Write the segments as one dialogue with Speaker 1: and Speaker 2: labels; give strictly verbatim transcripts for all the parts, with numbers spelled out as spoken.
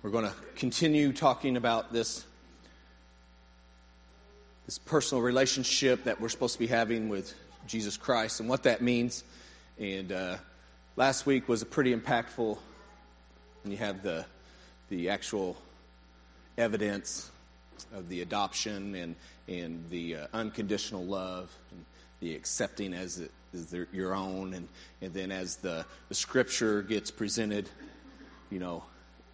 Speaker 1: We're going to continue talking about this, this personal relationship that we're supposed to be having with Jesus Christ and what that means. And uh, last week was a pretty impactful, and you have the the actual evidence of the adoption and and the uh, unconditional love and the accepting as it is their, your own, and and then as the the scripture gets presented, you know,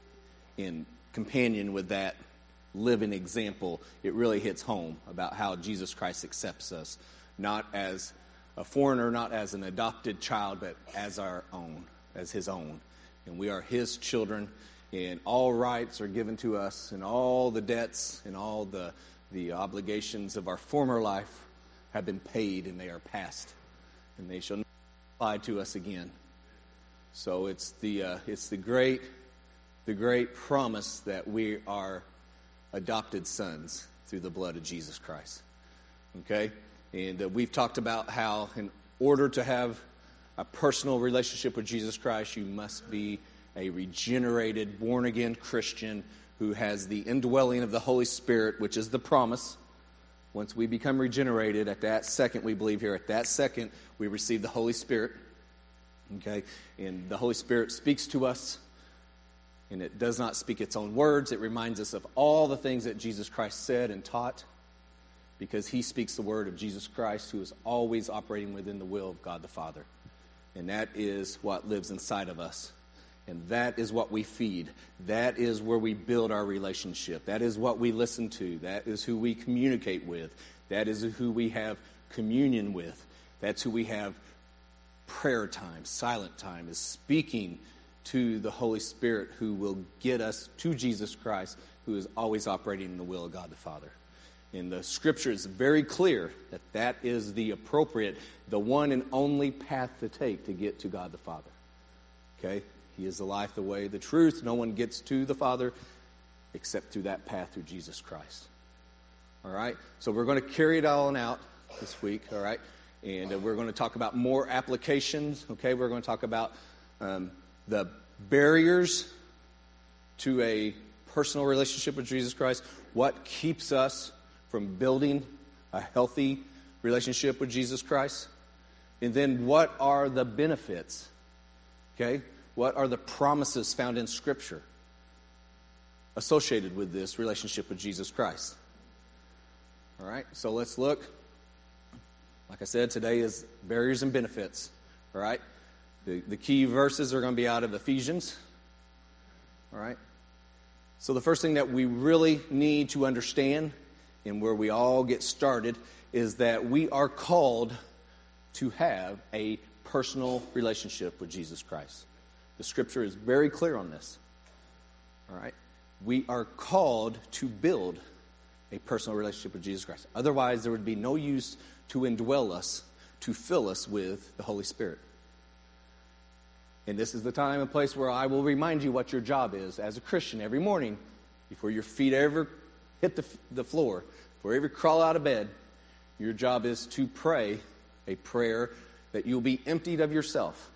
Speaker 1: in companion with that living example, it really hits home about how Jesus Christ accepts us, not as a foreigner, not as an adopted child, but as our own, as his own. And we are his children, and all rights are given to us, and all the debts and all the, the obligations of our former life have been paid, and they are past, and they shall not apply to us again. So it's the uh, it's the great the great promise that we are adopted sons through the blood of Jesus Christ. Okay? And uh, we've talked about how in order to have a personal relationship with Jesus Christ, you must be a regenerated, born-again Christian who has the indwelling of the Holy Spirit, which is the promise. Once we become regenerated, at that second, we believe here, at that second, we receive the Holy Spirit. Okay? And the Holy Spirit speaks to us, and it does not speak its own words. It reminds us of all the things that Jesus Christ said and taught, because he speaks the word of Jesus Christ, who is always operating within the will of God the Father. And that is what lives inside of us. And that is what we feed. That is where we build our relationship. That is what we listen to. That is who we communicate with. That is who we have communion with. That's who we have prayer time, silent time, is speaking to the Holy Spirit, who will get us to Jesus Christ, who is always operating in the will of God the Father. And the scripture is very clear that that is the appropriate, the one and only path to take to get to God the Father. Okay? He is the life, the way, the truth. No one gets to the Father except through that path through Jesus Christ. All right? So we're going to carry it all out this week, all right? And uh, we're going to talk about more applications, okay? We're going to talk about um, the barriers to a personal relationship with Jesus Christ, what keeps us from building a healthy relationship with Jesus Christ, and then what are the benefits, okay? What are the promises found in Scripture associated with this relationship with Jesus Christ? All right, so let's look. Like I said, today is barriers and benefits, all right? The, the key verses are going to be out of Ephesians, all right? So the first thing that we really need to understand, and where we all get started, is that we are called to have a personal relationship with Jesus Christ. The Scripture is very clear on this, all right? We are called to build a personal relationship with Jesus Christ. Otherwise, there would be no use to indwell us, to fill us with the Holy Spirit. And this is the time and place where I will remind you what your job is as a Christian every morning, before your feet ever hit the, the floor, before you ever crawl out of bed. Your job is to pray a prayer that you'll be emptied of yourself.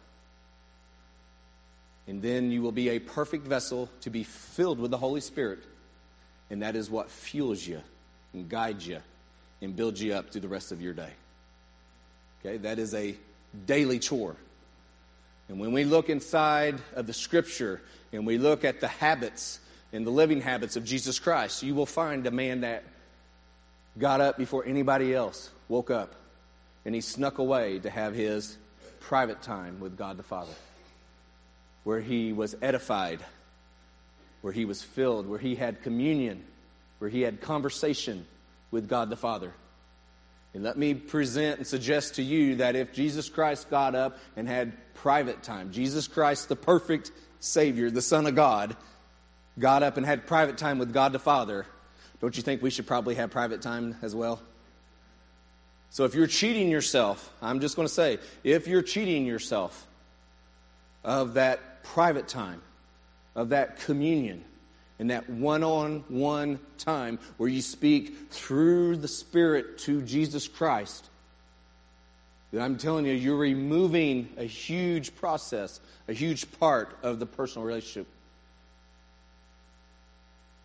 Speaker 1: And then you will be a perfect vessel to be filled with the Holy Spirit. And that is what fuels you and guides you and builds you up through the rest of your day. Okay, that is a daily chore. And when we look inside of the Scripture and we look at the habits and the living habits of Jesus Christ, you will find a man that got up before anybody else woke up, and he snuck away to have his private time with God the Father, where he was edified, where he was filled, where he had communion, where he had conversation with God the Father. And let me present and suggest to you that if Jesus Christ got up and had private time, Jesus Christ, the perfect Savior, the Son of God, got up and had private time with God the Father, don't you think we should probably have private time as well? So if you're cheating yourself, I'm just going to say, if you're cheating yourself of that private time, of that communion, and that one-on-one time where you speak through the Spirit to Jesus Christ, then I'm telling you, you're removing a huge process, a huge part of the personal relationship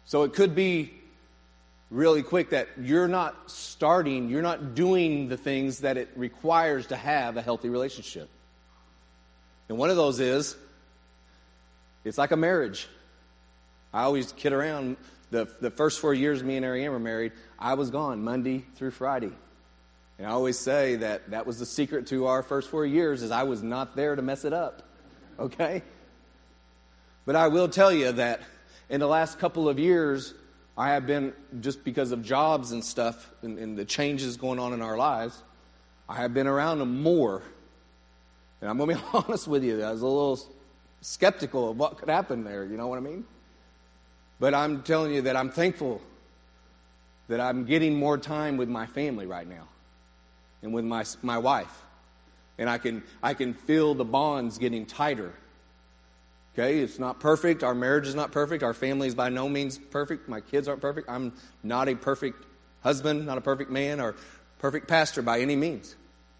Speaker 1: So it could be really quick that you're not starting, you're not doing the things that it requires to have a healthy relationship. And one of those is, it's like a marriage. I always kid around. The, the first four years me and Ariane were married, I was gone Monday through Friday. And I always say that that was the secret to our first four years is I was not there to mess it up. Okay? But I will tell you that in the last couple of years, I have been, just because of jobs and stuff and, and the changes going on in our lives, I have been around them more. And I'm going to be honest with you, I was a little skeptical of what could happen there, you know what I mean? But I'm telling you that I'm thankful that I'm getting more time with my family right now and with my my wife. And I can I can feel the bonds getting tighter. Okay, it's not perfect. Our marriage is not perfect. Our family is by no means perfect. My kids aren't perfect. I'm not a perfect husband, not a perfect man, or perfect pastor by any means.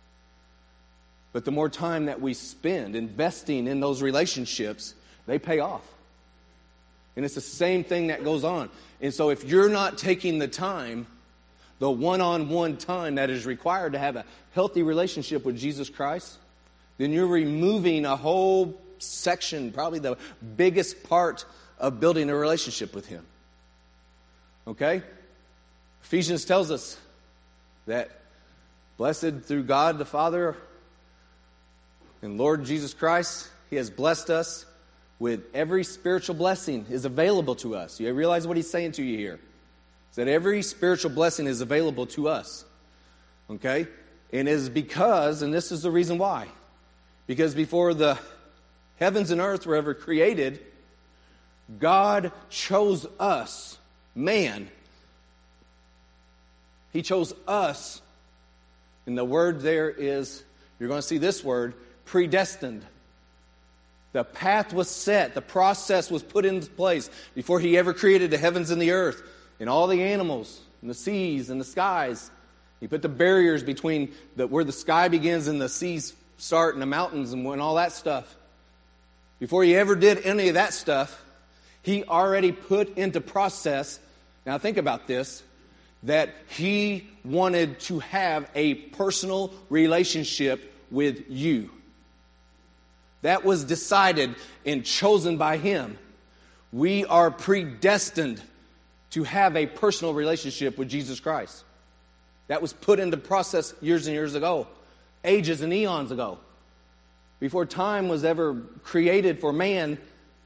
Speaker 1: But the more time that we spend investing in those relationships, they pay off. And it's the same thing that goes on. And so if you're not taking the time, the one-on-one time that is required to have a healthy relationship with Jesus Christ, then you're removing a whole section, probably the biggest part of building a relationship with Him. Okay? Ephesians tells us that blessed through God the Father and Lord Jesus Christ, He has blessed us with every spiritual blessing is available to us. You realize what He's saying to you here? It's that every spiritual blessing is available to us. Okay? And it is because, and this is the reason why, because before the heavens and earth were ever created, God chose us, man. He chose us. And the word there is, you're going to see this word, predestined. The path was set. The process was put into place before He ever created the heavens and the earth and all the animals and the seas and the skies. He put the barriers between the, where the sky begins and the seas start and the mountains and, and all that stuff. Before He ever did any of that stuff, He already put into process, now think about this, that He wanted to have a personal relationship with you. That was decided and chosen by Him. We are predestined to have a personal relationship with Jesus Christ. That was put into process years and years ago, ages and eons ago. Before time was ever created for man,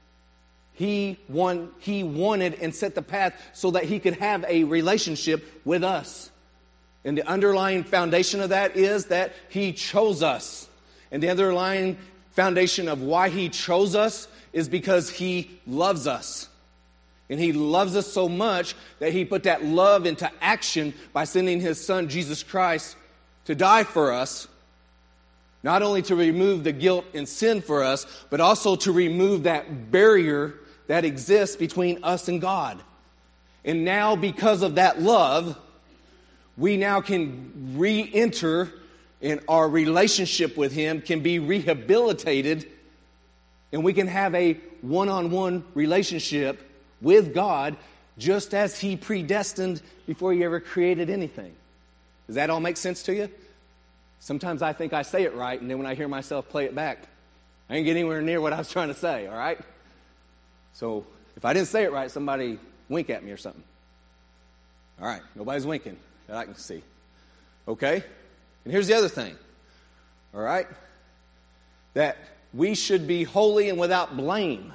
Speaker 1: He, won, he wanted and set the path so that He could have a relationship with us. And the underlying foundation of that is that He chose us. And the underlying foundation of why He chose us is because He loves us. And He loves us so much that He put that love into action by sending His Son, Jesus Christ, to die for us. Not only to remove the guilt and sin for us, but also to remove that barrier that exists between us and God. And now, because of that love, we now can re-enter in our relationship with Him, can be rehabilitated, and we can have a one-on-one relationship with God just as He predestined before He ever created anything. Does that all make sense to you? Sometimes I think I say it right, and then when I hear myself play it back, I ain't get anywhere near what I was trying to say, all right? So if I didn't say it right, somebody wink at me or something. All right, nobody's winking that I can see. Okay? And here's the other thing, all right? That we should be holy and without blame.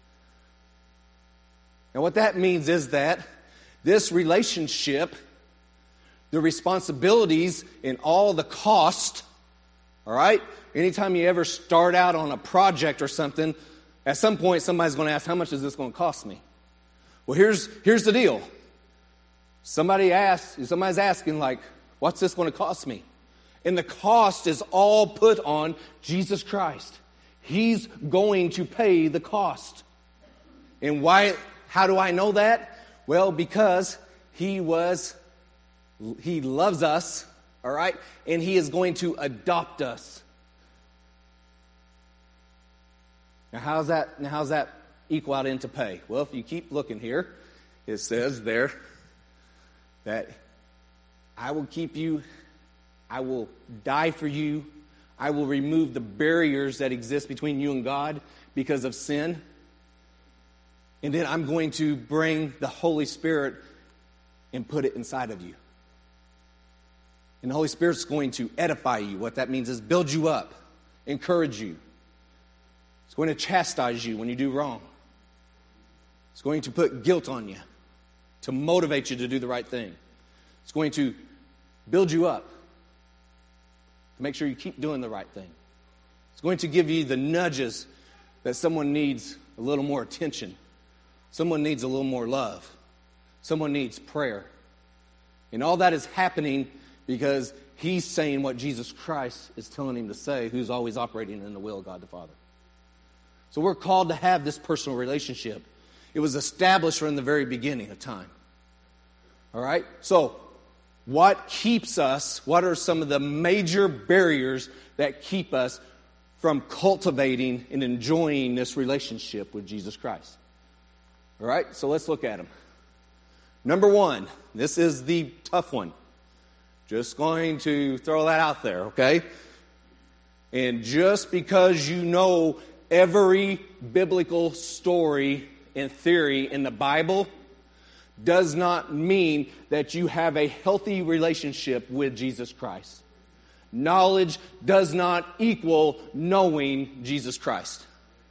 Speaker 1: Now what that means is that this relationship, the responsibilities and all the cost, all right? Anytime you ever start out on a project or something, at some point somebody's going to ask, how much is this going to cost me? Well, here's here's the deal. Somebody asks, somebody's asking like, what's this going to cost me? And the cost is all put on Jesus Christ. He's going to pay the cost. And why? How do I know that? Well, because He was, He loves us, all right? And He is going to adopt us. Now, how's that, now how's that equal out into pay? Well, if you keep looking here, it says there that I will keep you, I will die for you, I will remove the barriers that exist between you and God because of sin. And then I'm going to bring the Holy Spirit and put it inside of you. And the Holy Spirit's going to edify you. What that means is build you up, encourage you. It's going to chastise you when you do wrong. It's going to put guilt on you to motivate you to do the right thing. It's going to build you up to make sure you keep doing the right thing. It's going to give you the nudges that someone needs a little more attention. Someone needs a little more love. Someone needs prayer. And all that is happening because he's saying what Jesus Christ is telling him to say, who's always operating in the will of God the Father. So we're called to have this personal relationship. It was established from the very beginning of time. All right? So what keeps us, what are some of the major barriers that keep us from cultivating and enjoying this relationship with Jesus Christ? All right? So let's look at them. Number one, this is the tough one. Just going to throw that out there, okay? And just because you know every biblical story and theory in the Bible does not mean that you have a healthy relationship with Jesus Christ. Knowledge does not equal knowing Jesus Christ.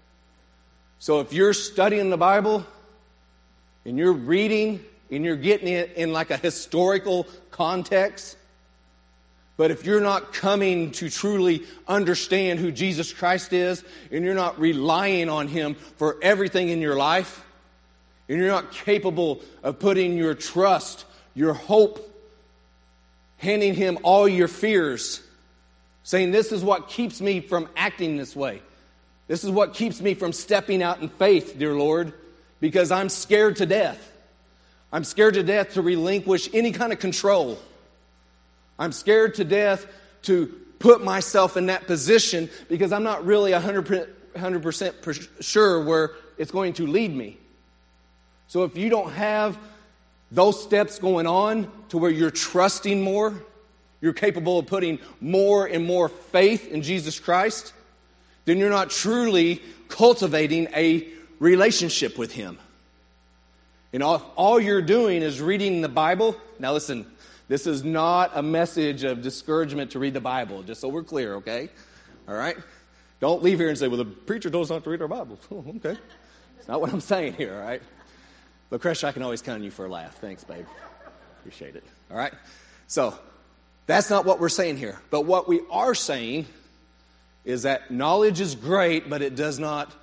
Speaker 1: So if you're studying the Bible and you're reading and you're getting it in like a historical context, but if you're not coming to truly understand who Jesus Christ is, and you're not relying on him for everything in your life, and you're not capable of putting your trust, your hope, handing him all your fears, saying, this is what keeps me from acting this way. This is what keeps me from stepping out in faith, dear Lord, because I'm scared to death. I'm scared to death to relinquish any kind of control. I'm scared to death to put myself in that position because I'm not really one hundred percent sure where it's going to lead me. So if you don't have those steps going on to where you're trusting more, you're capable of putting more and more faith in Jesus Christ, then you're not truly cultivating a relationship with him. And all, all you're doing is reading the Bible. Now listen, this is not a message of discouragement to read the Bible, just so we're clear, okay? All right? Don't leave here and say, well, the preacher told us not to read our Bible. Oh, okay. That's not what I'm saying here, all right? Lucretia, I can always count on you for a laugh. Thanks, babe. Appreciate it. All right? So, that's not what we're saying here. But what we are saying is that knowledge is great, but it does not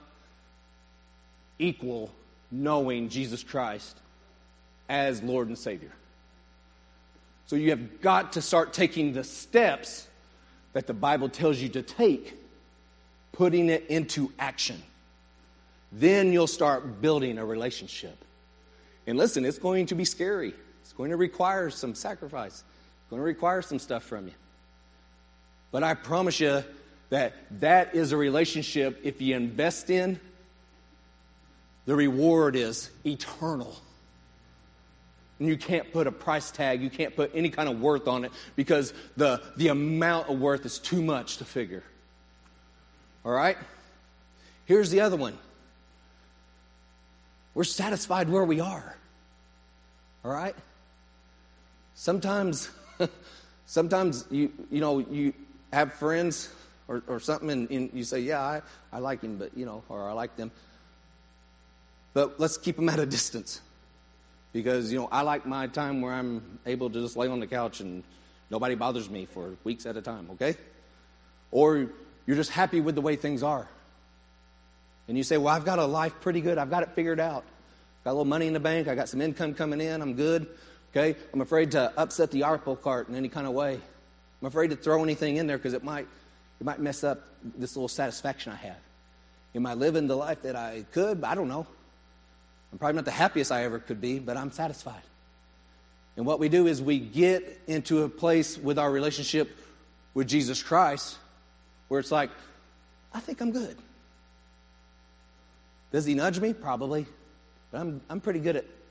Speaker 1: equal knowing Jesus Christ as Lord and Savior. So you have got to start taking the steps that the Bible tells you to take, putting it into action. Then you'll start building a relationship. And listen, it's going to be scary. It's going to require some sacrifice. It's going to require some stuff from you. But I promise you that that is a relationship, if you invest in, the reward is eternal. And you can't put a price tag, you can't put any kind of worth on it because the, the amount of worth is too much to figure. All right? Here's the other one. We're satisfied where we are. All right? Sometimes, sometimes you you know, you have friends or, or something and, and you say, yeah, I, I like him, but, you know, or I like them. But let's keep them at a distance. Because, you know, I like my time where I'm able to just lay on the couch and nobody bothers me for weeks at a time, okay? Or you're just happy with the way things are. And you say, well, I've got a life pretty good. I've got it figured out. Got a little money in the bank. I got some income coming in. I'm good, okay? I'm afraid to upset the apple cart in any kind of way. I'm afraid to throw anything in there because it might, it might mess up this little satisfaction I have. Am I living the life that I could? I don't know. I'm probably not the happiest I ever could be, but I'm satisfied. And what we do is we get into a place with our relationship with Jesus Christ where it's like, I think I'm good. Does he nudge me? Probably. But I'm I'm pretty good at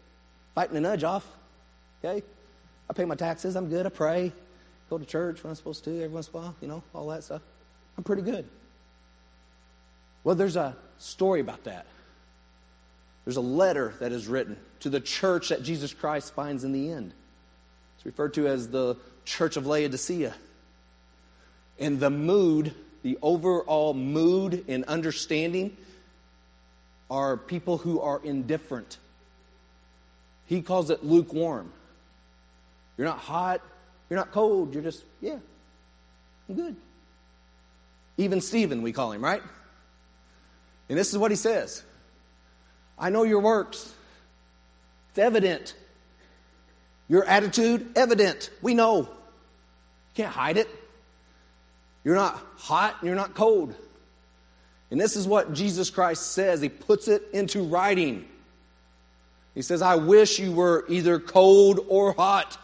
Speaker 1: fighting a nudge off. Okay? I pay my taxes. I'm good. I pray. Go to church when I'm supposed to every once in a while. You know, all that stuff. I'm pretty good. Well, there's a story about that. There's a letter that is written to the church that Jesus Christ finds in the end. It's referred to as the Church of Laodicea. And the mood, the overall mood and understanding are people who are indifferent. He calls it lukewarm. You're not hot, you're not cold, you're just, yeah, I'm good. Even Stephen, we call him, right? And this is what he says. I know your works. It's evident. Your attitude, evident. We know. You can't hide it. You're not hot, you're not cold. And this is what Jesus Christ says. He puts it into writing. He says, I wish you were either cold or hot.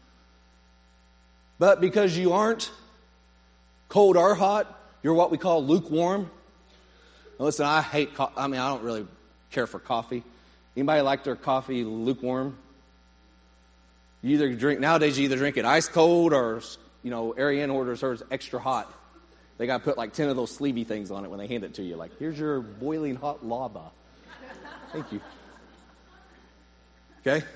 Speaker 1: But because you aren't cold or hot, you're what we call lukewarm. Now listen, I hate coffee. I mean, I don't really care for coffee. Anybody like their coffee lukewarm? You either drink, nowadays you either drink it ice cold or, you know, Ariane orders hers extra hot. They got to put like ten of those sleevey things on it when they hand it to you. Like, here's your boiling hot lava. Thank you. Okay?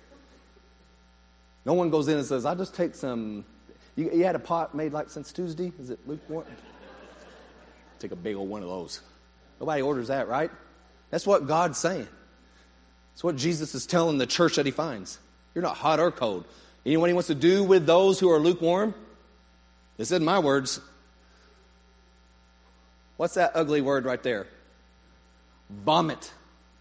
Speaker 1: No one goes in and says, I'll just take some, you, you had a pot made like since Tuesday? Is it lukewarm? Take a big old one of those. Nobody orders that, right? That's what God's saying. It's what Jesus is telling the church that he finds. You're not hot or cold. You know what he wants to do with those who are lukewarm? This isn't my words. What's that ugly word right there? Vomit.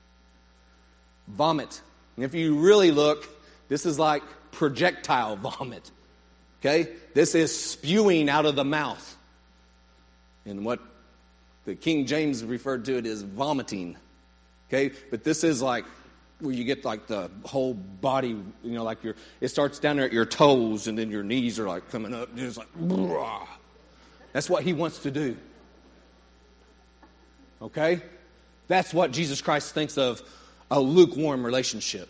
Speaker 1: Vomit. And if you really look, this is like projectile vomit. Okay? This is spewing out of the mouth. And what the King James referred to it as vomiting. Okay? But this is like where you get like the whole body, you know, like your, it starts down there at your toes and then your knees are like coming up. It's like, brah. That's what he wants to do. Okay? That's what Jesus Christ thinks of a lukewarm relationship.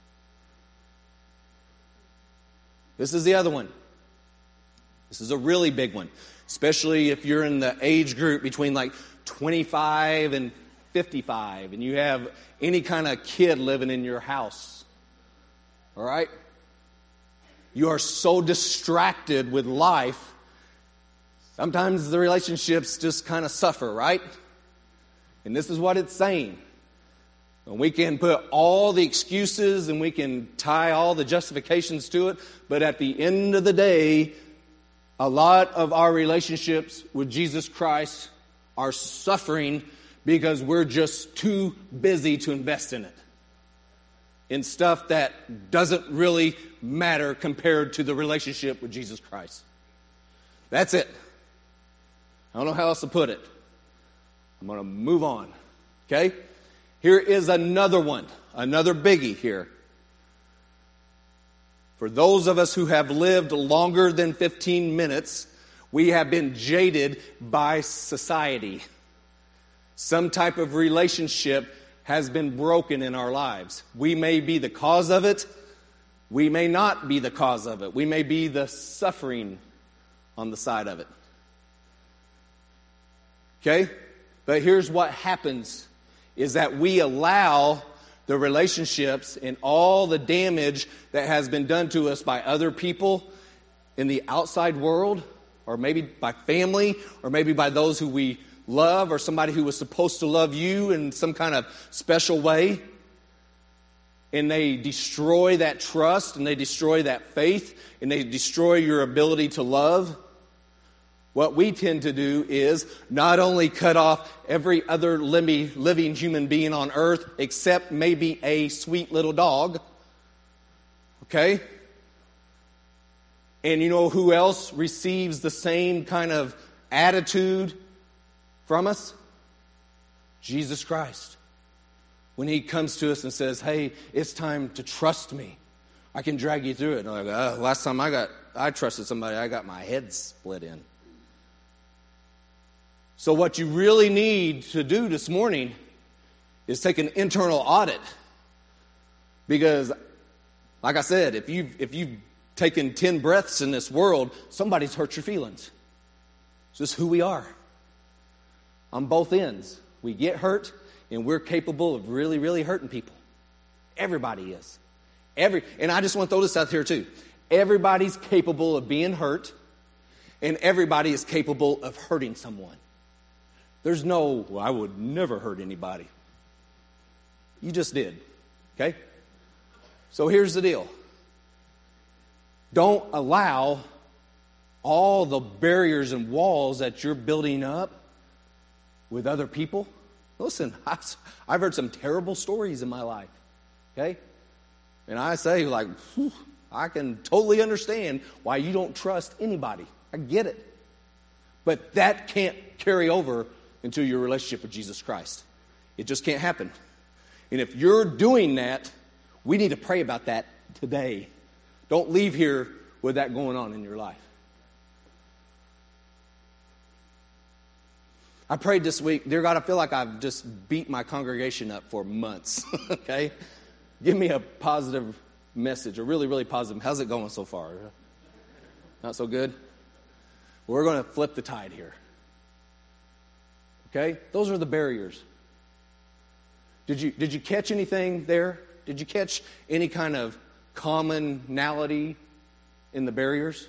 Speaker 1: This is the other one. This is a really big one, especially if you're in the age group between like twenty-five and fifty-five and you have any kind of kid living in your house. All right? You are so distracted with life, sometimes the relationships just kind of suffer, right? And this is what it's saying. And we can put all the excuses and we can tie all the justifications to it, but at the end of the day, a lot of our relationships with Jesus Christ are suffering because we're just too busy to invest in it. In stuff that doesn't really matter compared to the relationship with Jesus Christ. That's it. I don't know how else to put it. I'm going to move on. Okay? Here is another one. Another biggie here. For those of us who have lived longer than fifteen minutes, we have been jaded by society. Some type of relationship has been broken in our lives. We may be the cause of it. We may not be the cause of it. We may be the suffering on the side of it. Okay? But here's what happens, is that we allow the relationships and all the damage that has been done to us by other people in the outside world, or maybe by family, or maybe by those who we love, or somebody who was supposed to love you in some kind of special way. And they destroy that trust, and they destroy that faith, and they destroy your ability to love. What we tend to do is not only cut off every other living human being on earth except maybe a sweet little dog. Okay? And you know who else receives the same kind of attitude from us? Jesus Christ. When he comes to us and says, hey, it's time to trust me. I can drag you through it. And I'm like, oh, last time I got I trusted somebody, I got my head split in. So what you really need to do this morning is take an internal audit. Because Like I said, if you've, if you've taken ten breaths in this world, somebody's hurt your feelings. It's just who we are. On both ends. We get hurt, and we're capable of really, really hurting people. Everybody is. Every, and I just want to throw this out here too. Everybody's capable of being hurt, and everybody is capable of hurting someone. There's no, well, I would never hurt anybody. You just did. Okay? So here's the deal. Don't allow all the barriers and walls that you're building up with other people. Listen, I've, I've heard some terrible stories in my life. Okay? And I say, like, whew, I can totally understand why you don't trust anybody. I get it. But that can't carry over into your relationship with Jesus Christ. It just can't happen. And if you're doing that, we need to pray about that today. Don't leave here with that going on in your life. I prayed this week, dear God, I feel like I've just beat my congregation up for months. Okay? Give me a positive message, a really, really positive. How's it going so far? Not so good? We're going to flip the tide here. Okay? Those are the barriers. Did you, did you catch anything there? Did you catch any kind of commonality in the barriers?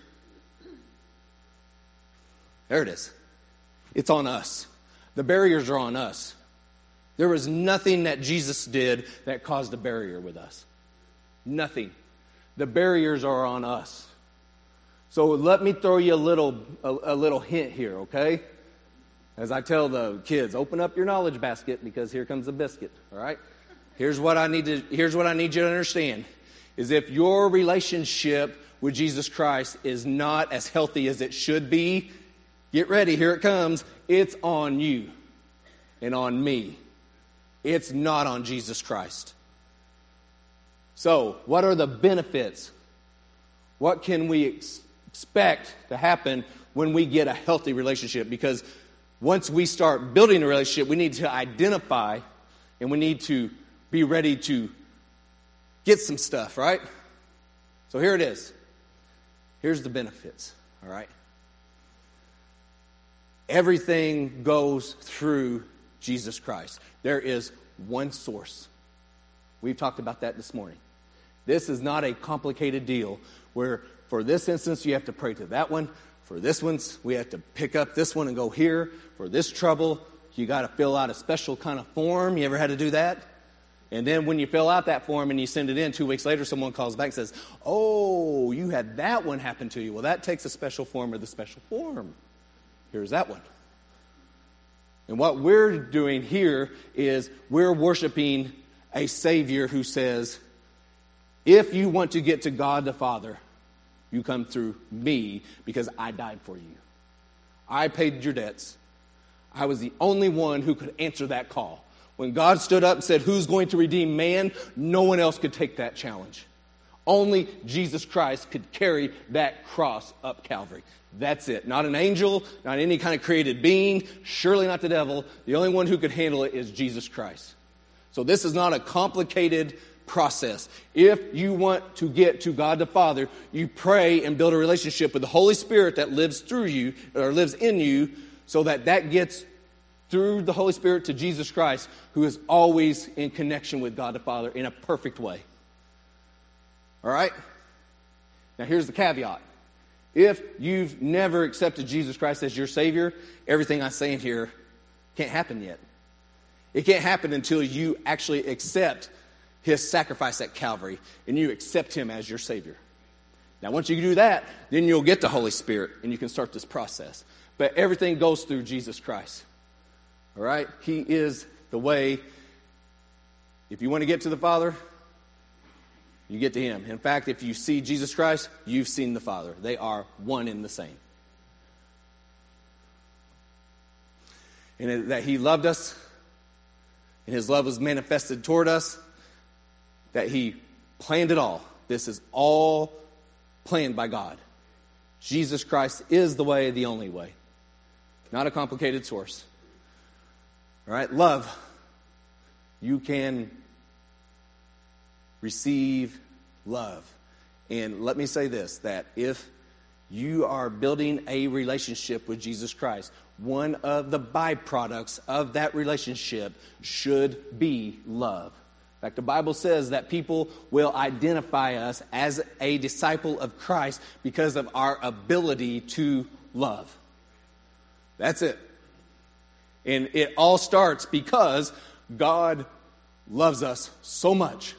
Speaker 1: There it is. It's on us. The barriers are on us. There was nothing that Jesus did that caused a barrier with us. Nothing. The barriers are on us. So let me throw you a little a, a little hint here, okay? As I tell the kids, open up your knowledge basket because here comes the biscuit, all right? Here's what I need to here's what I need you to understand is if your relationship with Jesus Christ is not as healthy as it should be, get ready, here it comes. It's on you and on me. It's not on Jesus Christ. So, what are the benefits? What can we ex- expect to happen when we get a healthy relationship? Because once we start building a relationship, we need to identify and we need to be ready to get some stuff, right? So here it is. Here's the benefits, all right? Everything goes through Jesus Christ. There is one source. We've talked about that this morning. This is not a complicated deal where for this instance you have to pray to that one. For this one, we have to pick up this one and go here. For this trouble, you got to fill out a special kind of form. You ever had to do that? And then when you fill out that form and you send it in, two weeks later someone calls back and says, oh, you had that one happen to you. Well, that takes a special form or the special form. Here's that one. And what we're doing here is we're worshiping a Savior who says, if you want to get to God the Father, you come through me because I died for you. I paid your debts. I was the only one who could answer that call. When God stood up and said, who's going to redeem man? No one else could take that challenge. Only Jesus Christ could carry that cross up Calvary. That's it. Not an angel, not any kind of created being, surely not the devil. The only one who could handle it is Jesus Christ. So this is not a complicated process. If you want to get to God the Father, you pray and build a relationship with the Holy Spirit that lives through you, or lives in you, so that that gets through the Holy Spirit to Jesus Christ, who is always in connection with God the Father in a perfect way. All right? Now here's the caveat. If you've never accepted Jesus Christ as your Savior, everything I'm saying here can't happen yet. It can't happen until you actually accept His sacrifice at Calvary and you accept Him as your Savior. Now once you do that, then you'll get the Holy Spirit and you can start this process. But everything goes through Jesus Christ. All right? He is the way. If you want to get to the Father, you get to Him. In fact, if you see Jesus Christ, you've seen the Father. They are one and the same. And that He loved us, and His love was manifested toward us, that He planned it all. This is all planned by God. Jesus Christ is the way, the only way. Not a complicated source. All right, love. You can receive love. And let me say this, that if you are building a relationship with Jesus Christ, one of the byproducts of that relationship should be love. In fact, the Bible says that people will identify us as a disciple of Christ because of our ability to love. That's it. And it all starts because God loves us so much.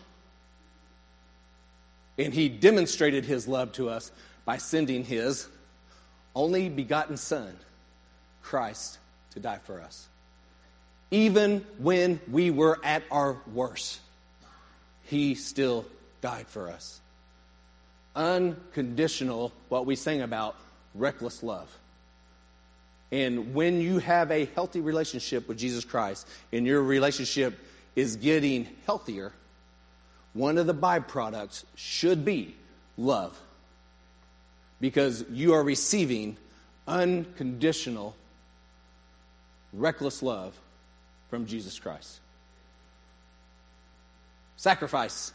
Speaker 1: And He demonstrated His love to us by sending His only begotten Son, Christ, to die for us. Even when we were at our worst, He still died for us. Unconditional, what we sing about, reckless love. And when you have a healthy relationship with Jesus Christ, and your relationship is getting healthier, one of the byproducts should be love. Because you are receiving unconditional, reckless love from Jesus Christ. Sacrifice.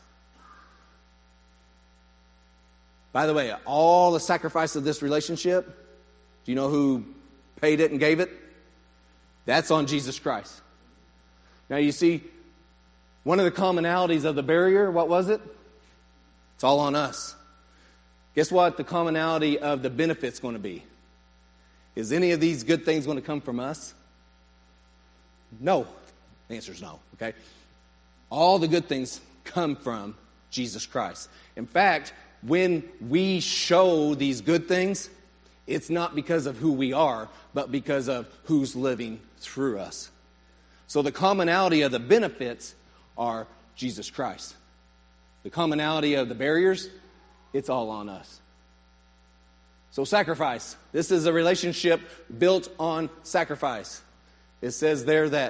Speaker 1: By the way, all the sacrifice of this relationship, do you know who paid it and gave it? That's on Jesus Christ. Now you see, one of the commonalities of the barrier, what was it? It's all on us. Guess what the commonality of the benefit's going to be? Is any of these good things going to come from us? No. The answer is no, okay? All the good things come from Jesus Christ. In fact, when we show these good things, it's not because of who we are, but because of who's living through us. So the commonality of the benefits are Jesus Christ. The commonality of the barriers, it's all on us. So sacrifice. This is a relationship built on sacrifice. It says there that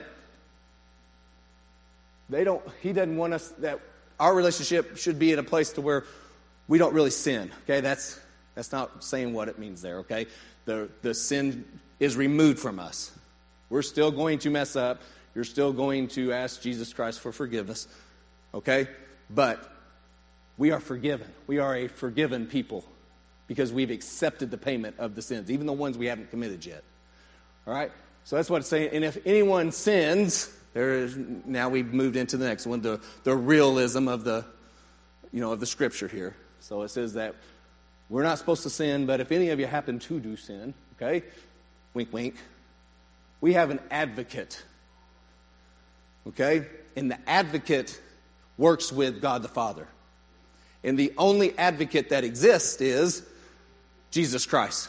Speaker 1: they don't, he doesn't want us, that our relationship should be in a place to where we don't really sin. Okay, that's that's not saying what it means there, okay? The the sin is removed from us. We're still going to mess up. You're still going to ask Jesus Christ for forgiveness, okay? But we are forgiven. We are a forgiven people because we've accepted the payment of the sins, even the ones we haven't committed yet. All right? So that's what it's saying. And if anyone sins, there is, now we've moved into the next one, the, the realism of the, you know, of the scripture here. So it says that we're not supposed to sin, but if any of you happen to do sin, okay, wink, wink, we have an advocate. Okay? And the advocate works with God the Father. And the only advocate that exists is Jesus Christ.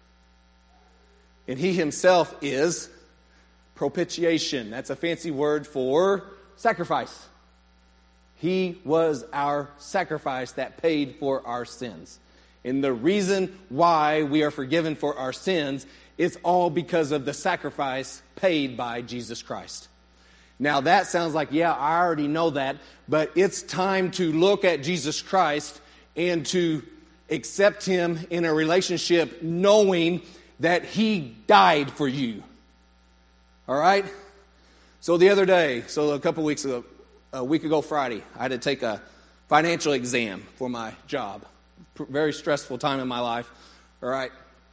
Speaker 1: And He Himself is propitiation. That's a fancy word for sacrifice. He was our sacrifice that paid for our sins. And the reason why we are forgiven for our sins is all because of the sacrifice paid by Jesus Christ. Now that sounds like, yeah, I already know that, but it's time to look at Jesus Christ and to accept Him in a relationship knowing that He died for you. All right? So the other day, so a couple weeks ago, a week ago Friday, I had to take a financial exam for my job. Very stressful time in my life. All right?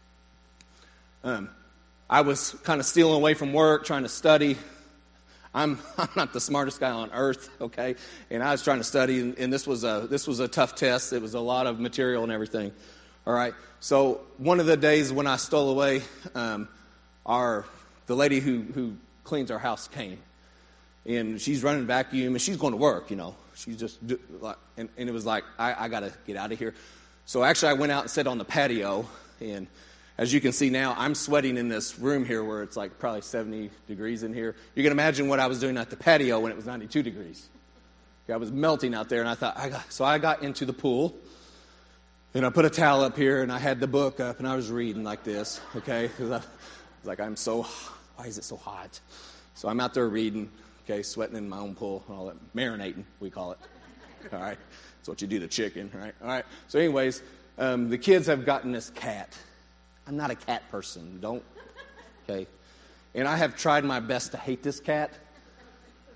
Speaker 1: Um, I was kind of stealing away from work, trying to study. I'm I'm not the smartest guy on earth, okay? And I was trying to study, and, and this was a this was a tough test. It was a lot of material and everything. All right. So one of the days when I stole away, um, our the lady who who cleans our house came, and she's running vacuum, and she's going to work. You know, she's just do, like, and, and it was like I, I got to get out of here. So actually, I went out and sat on the patio, and as you can see now, I'm sweating in this room here where it's like probably seventy degrees in here. You can imagine what I was doing at the patio when it was ninety-two degrees. I was melting out there, and I thought, I got, so I got into the pool, and I put a towel up here, and I had the book up, and I was reading like this, okay? Because I was like, I'm so, why is it so hot? So I'm out there reading, okay, sweating in my own pool, and all that, marinating, we call it. All right, that's what you do to chicken, right? All right, so anyways, um, the kids have gotten this cat. I'm not a cat person. Don't, okay? And I have tried my best to hate this cat.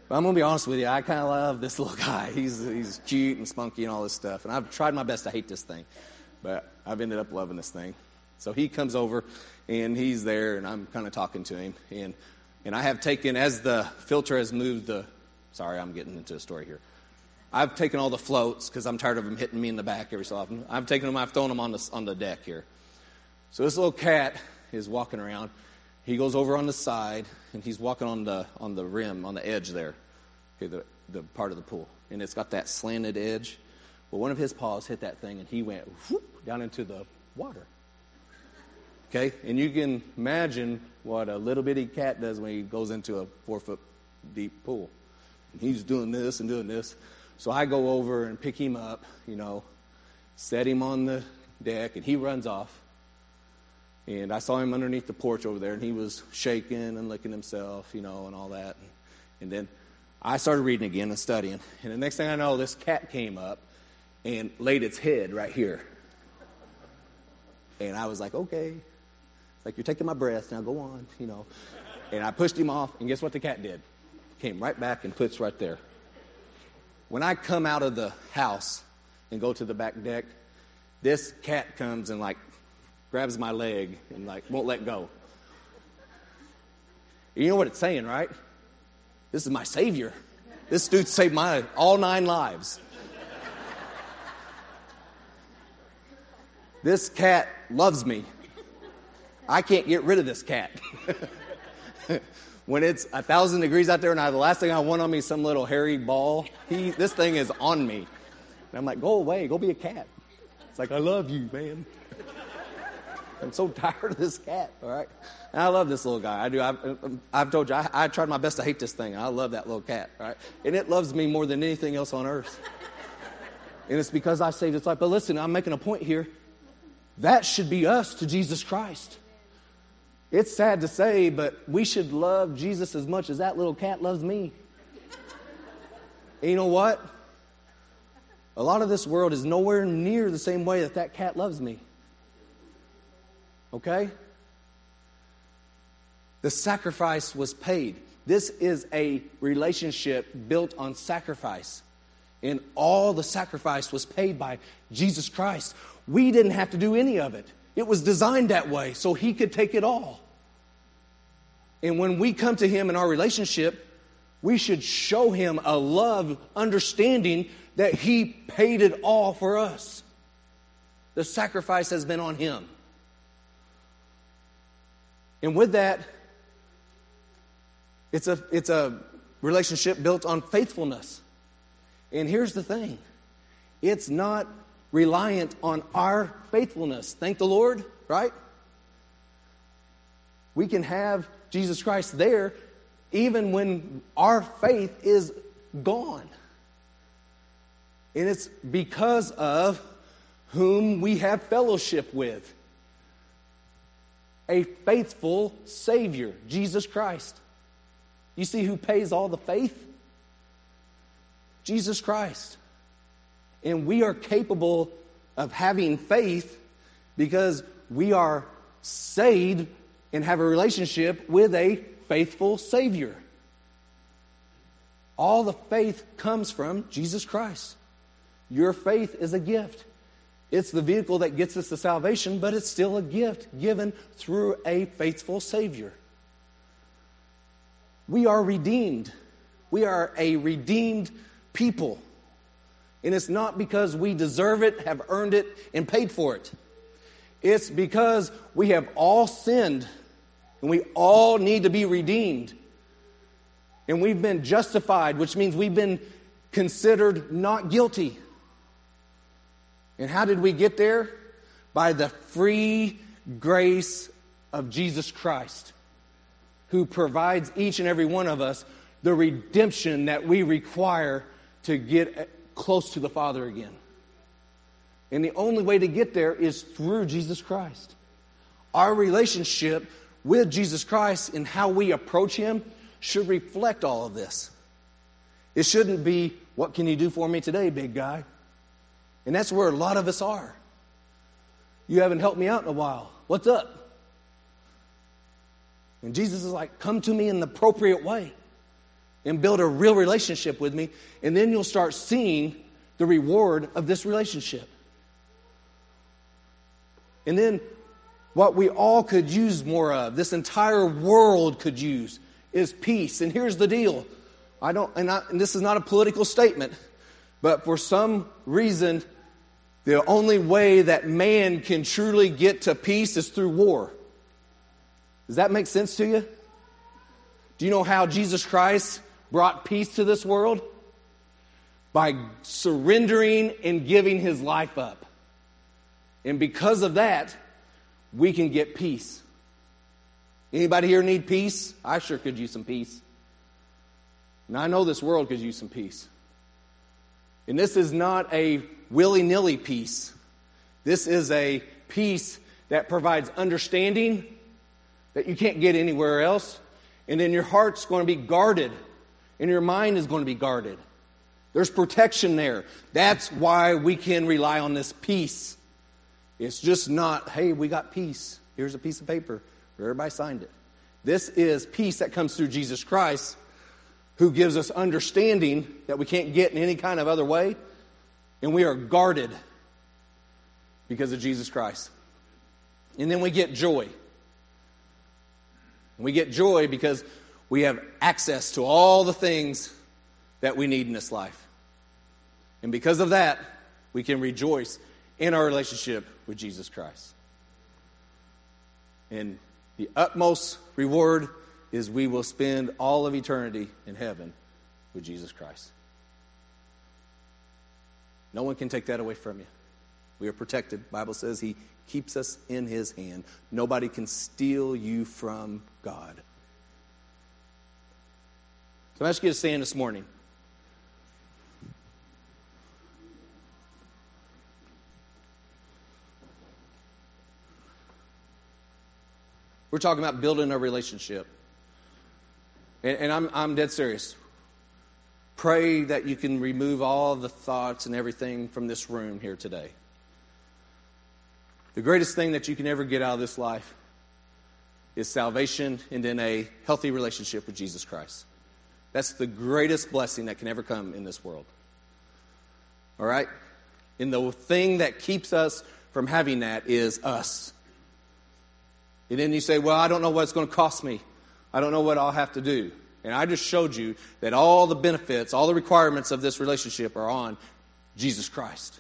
Speaker 1: But I'm going to be honest with you, I kind of love this little guy. He's he's cute and spunky and all this stuff. And I've tried my best to hate this thing, but I've ended up loving this thing. So he comes over, and he's there, and I'm kind of talking to him. And and I have taken, as the filter has moved the, sorry, I'm getting into a story here. I've taken all the floats because I'm tired of them hitting me in the back every so often. I've taken them, I've thrown them on the, on the deck here. So this little cat is walking around. He goes over on the side, and he's walking on the on the rim, on the edge there, okay, the, the part of the pool. And it's got that slanted edge. Well, one of his paws hit that thing, and he went whoop, down into the water. Okay? And you can imagine what a little bitty cat does when he goes into a four-foot deep pool. And he's doing this and doing this. So I go over and pick him up, you know, set him on the deck, and he runs off. And I saw him underneath the porch over there, and he was shaking and licking himself, you know, and all that. And, and then I started reading again and studying. And the next thing I know, this cat came up and laid its head right here. And I was like, okay. It's like, you're taking my breath. Now go on, you know. And I pushed him off, and guess what the cat did? Came right back and puts right there. When I come out of the house and go to the back deck, this cat comes and, like, grabs my leg and, like, won't let go. You know what it's saying, right? This is my Savior. This dude saved my all nine lives. This cat loves me. I can't get rid of this cat. When it's a thousand degrees out there and I, the last thing I want on me is some little hairy ball, he, this thing is on me. And I'm like, go away, go be a cat. It's like, I love you, man. I'm so tired of this cat, all right? And I love this little guy. I do. I've, I've told you, I, I tried my best to hate this thing. I love that little cat, all right? And it loves me more than anything else on earth. And it's because I saved its life. But listen, I'm making a point here. That should be us to Jesus Christ. It's sad to say, but we should love Jesus as much as that little cat loves me. And you know what? A lot of this world is nowhere near the same way that that cat loves me. Okay? The sacrifice was paid. This is a relationship built on sacrifice. And all the sacrifice was paid by Jesus Christ. We didn't have to do any of it. It was designed that way so He could take it all. And when we come to Him in our relationship, we should show Him a love, understanding that He paid it all for us. The sacrifice has been on Him. And with that, it's a, it's a relationship built on faithfulness. And here's the thing. It's not reliant on our faithfulness. Thank the Lord, right? We can have Jesus Christ there even when our faith is gone. And it's because of whom we have fellowship with. A faithful Savior, Jesus Christ. You see who pays all the faith? Jesus Christ. And we are capable of having faith because we are saved and have a relationship with a faithful Savior. All the faith comes from Jesus Christ. Your faith is a gift. It's the vehicle that gets us to salvation, but it's still a gift given through a faithful Savior. We are redeemed. We are a redeemed people. And it's not because we deserve it, have earned it, and paid for it. It's because we have all sinned, and we all need to be redeemed. And we've been justified, which means we've been considered not guilty. And how did we get there? By the free grace of Jesus Christ, who provides each and every one of us the redemption that we require to get close to the Father again. And the only way to get there is through Jesus Christ. Our relationship with Jesus Christ and how we approach Him should reflect all of this. It shouldn't be, what can you do for me today, big guy? And that's where a lot of us are. You haven't helped me out in a while. What's up? And Jesus is like, come to me in the appropriate way. and build a real relationship with me, and then you'll start seeing the reward of this relationship. And then what we all could use more of, this entire world could use, is peace. And here's the deal. I don't, and, I, and this is not a political statement, but for some reason, the only way that man can truly get to peace is through war. Does that make sense to you? Do you know how Jesus Christ brought peace to this world? By surrendering and giving his life up. And because of that, we can get peace. Anybody here need peace? I sure could use some peace. And I know this world could use some peace. And this is not a willy-nilly peace. This is a peace that provides understanding that you can't get anywhere else. And then your heart's going to be guarded. And your mind is going to be guarded. There's protection there. That's why we can rely on this peace. It's just not, hey, we got peace. Here's a piece of paper where everybody signed it. This is peace that comes through Jesus Christ, who gives us understanding that we can't get in any kind of other way. And we are guarded because of Jesus Christ. And then we get joy. We get joy because we have access to all the things that we need in this life. And because of that, we can rejoice in our relationship with Jesus Christ. And the utmost reward is we will spend all of eternity in heaven with Jesus Christ. No one can take that away from you. We are protected. The Bible says he keeps us in his hand. Nobody can steal you from God. So I'm asking you to stand this morning. We're talking about building a relationship. And, and I'm, I'm dead serious. Pray that you can remove all the thoughts and everything from this room here today. The greatest thing that you can ever get out of this life is salvation and then a healthy relationship with Jesus Christ. That's the greatest blessing that can ever come in this world. All right? And the thing that keeps us from having that is us. And then you say, well, I don't know what it's going to cost me. I don't know what I'll have to do. And I just showed you that all the benefits, all the requirements of this relationship are on Jesus Christ.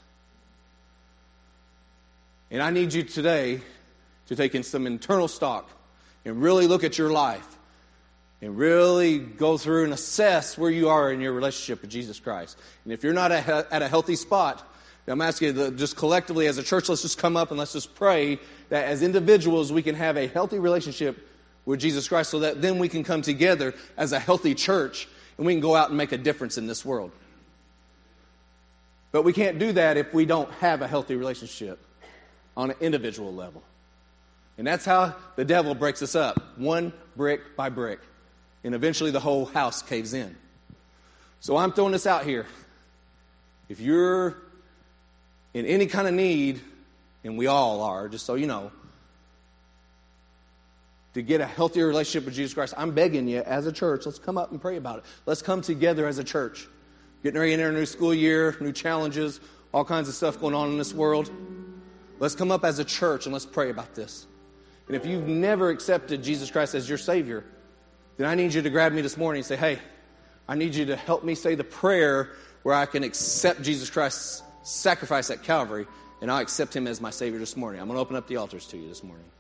Speaker 1: And I need you today to take in some internal stock and really look at your life and really go through and assess where you are in your relationship with Jesus Christ. And if you're not at a healthy spot, I'm asking you to just collectively as a church, let's just come up and let's just pray that as individuals we can have a healthy relationship with Jesus Christ so that then we can come together as a healthy church and we can go out and make a difference in this world. But we can't do that if we don't have a healthy relationship on an individual level. And that's how the devil breaks us up, one brick by brick. And eventually the whole house caves in. So I'm throwing this out here. If you're in any kind of need, and we all are, just so you know, to get a healthier relationship with Jesus Christ, I'm begging you as a church, let's come up and pray about it. Let's come together as a church. Getting ready to enter a new school year, new challenges, all kinds of stuff going on in this world. Let's come up as a church and let's pray about this. And if you've never accepted Jesus Christ as your Savior, then I need you to grab me this morning and say, hey, I need you to help me say the prayer where I can accept Jesus Christ's sacrifice at Calvary, and I'll accept him as my Savior this morning. I'm going to open up the altars to you this morning.